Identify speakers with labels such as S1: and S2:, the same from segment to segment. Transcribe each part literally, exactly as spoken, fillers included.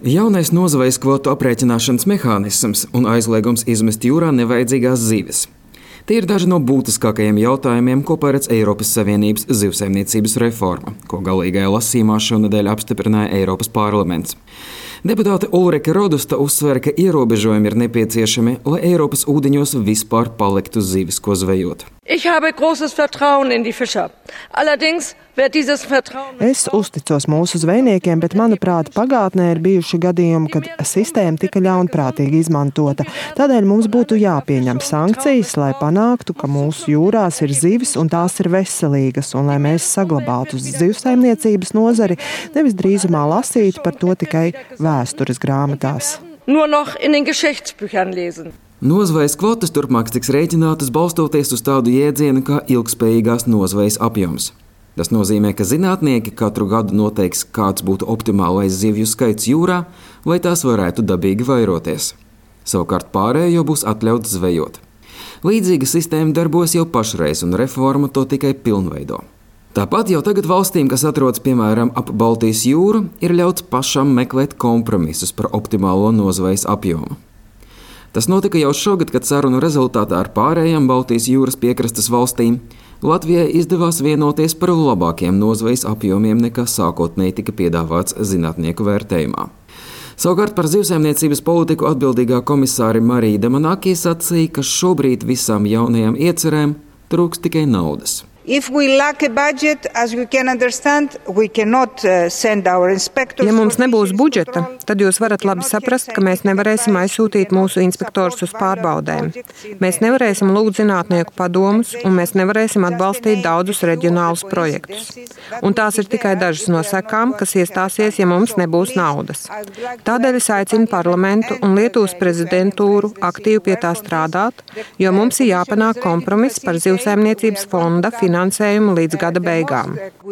S1: Jaunais nozvejas kvotu aprēķināšanas mehānisms un aizliegums izmest jūrā nevajadzīgās zivis. Tie ir daži no būtiskākajiem jautājumiem, ko paredz Eiropas Savienības zivsaimniecības reforma, ko galīgajā lasījumā šonedēļ apstiprināja Eiropas parlaments. Deputāte Ulrike Rodusta uzsver, ka ierobežojumi ir nepieciešami, lai Eiropas ūdeņos vispār paliktu zivis, ko zvejot.
S2: Es uzticos mūsu zvejniekiem, bet, manuprāt, pagātnē ir bijuši gadījumi, kad sistēma tika ļaunprātīgi izmantota. Tādēļ mums būtu jāpieņem sankcijas, lai panāktu, ka mūsu jūrās ir zivis un tās ir veselīgas, un lai mēs saglabātu zivsaimniecības nozari, nevis drīzumā lasītu par to tikai vēstures grāmatās.
S1: Nozvejas kvotas turpmāk tiks rēķinātas balstoties uz tādu jēdzienu kā ilgspējīgās nozvejas apjoms. Tas nozīmē, ka zinātnieki katru gadu noteiks, kāds būtu optimālais zivju skaits jūrā, lai tās varētu dabīgi vairoties. Savukārt pārējo būs atļauts zvejot. Līdzīga sistēma darbos jau pašreiz, un reforma to tikai pilnveido. Tāpat jau tagad valstīm, kas atrodas piemēram ap Baltijas jūru, ir ļauts pašam meklēt kompromisus par optimālo nozvejas apjomu. Tas notika jau šogad, kad sarunu rezultātā ar pārējām Baltijas jūras piekrastes valstīm Latvijai izdevās vienoties par labākiem nozvejas apjomiem nekā sākotnēji tika piedāvāts zinātnieku vērtējumā. Savukārt par zivsaimniecības politiku atbildīgā komisāre Marija Damanaki sacīja, ka šobrīd visām jaunajām iecerēm trūks tikai naudas.
S3: Budget, understand, uh,
S2: ja mums nebūs budžeta, tad jūs varat labi saprast, ka mēs nevarēsim aizsūtīt mūsu inspektorus uz pārbaudēm. Mēs nevarēsim lūgt zinātnieku padomus, un mēs nevarēsim atbalstīt daudzus reģionālus projektus. Un tās ir tikai dažas no sekām, kas iestāsies, ja mums nebūs naudas. Tādēļ es aicinu parlamentu un Lietuvas prezidentūru aktīvi pie tā strādāt, jo mums ir jāpanāk kompromiss par zivsaimniecības fonda finansējumu finansējumu līdz gada beigām.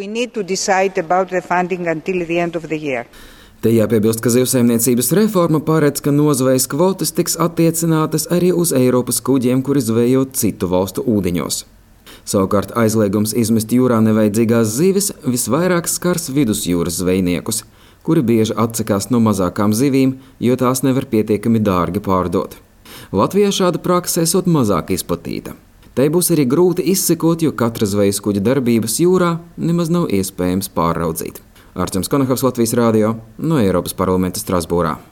S1: Te jāpiebilst, ka zivsaimniecības reforma paredz, ka nozvejas kvotas tiks attiecinātas arī uz Eiropas kuģiem, kuri zvejo citu valstu ūdeņos. Savukārt aizliegums izmest jūrā nevajadzīgās zivis visvairāk skars vidusjūras zvejniekus, kuri bieži atsakās no mazākām zivīm, jo tās nevar pietiekami dārgi pārdot. Latvijā šāda prakse esot mazāk izplatīta. Te būs arī grūti izsekot, jo katra zvejas kuģa darbības jūrā nemaz nav iespējams pārraudzīt. Arčuns Konakovs, Latvijas radio, no Eiropas parlamenta Strasbūrā.